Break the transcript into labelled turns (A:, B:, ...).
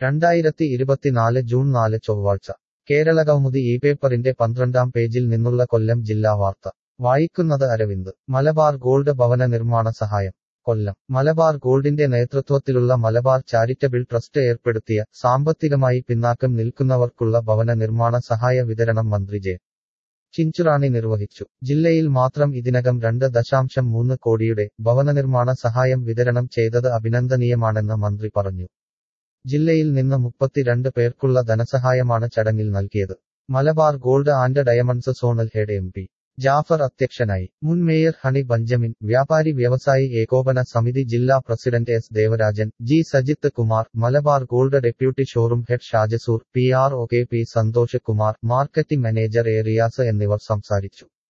A: 2024 June 4 ചൊവ്വാഴ്ച കേരളകൗമുദി ഈ പേപ്പറിന്റെ 12-ാം പേജിൽ നിന്നുള്ള കൊല്ലം ജില്ലാ വാർത്ത വായിക്കുന്നത് അരവിന്ദ്. മലബാർ ഗോൾഡ് ഭവന നിർമ്മാണ സഹായം. കൊല്ലം. മലബാർ ഗോൾഡിന്റെ നേതൃത്വത്തിലുള്ള മലബാർ ചാരിറ്റബിൾ ട്രസ്റ്റ് ഏർപ്പെടുത്തിയ സാമ്പത്തികമായി പിന്നാക്കം നിൽക്കുന്നവർക്കുള്ള ഭവന നിർമ്മാണ സഹായ വിതരണം മന്ത്രി ജെ. ചിഞ്ചുറാണി നിർവഹിച്ചു. ജില്ലയിൽ മാത്രം ഇതിനകം 2.3 കോടിയുടെ ഭവനനിർമ്മാണ സഹായം വിതരണം ചെയ്തത് അഭിനന്ദനീയമാണെന്ന് മന്ത്രി പറഞ്ഞു. ജില്ലയിൽ നിന്ന് 32 പേർക്കുള്ള ധനസഹായമാണ് ചടങ്ങിൽ നൽകിയത്. Malabar gold and diamonds zonal head M P Jafar അധ്യക്ഷനായി. മുൻ മേയർ ഹണി ബഞ്ചമിൻ, വ്യാപാരി വ്യവസായി ഏകോപന സമിതി ജില്ലാ president S Devarajan, G Sajith Kumar, Malabar gold deputy showroom head Shajasoor, PRO K P Santhosh Kumar, marketing manager A Riyas എന്നിവർ സംസാരിച്ചു.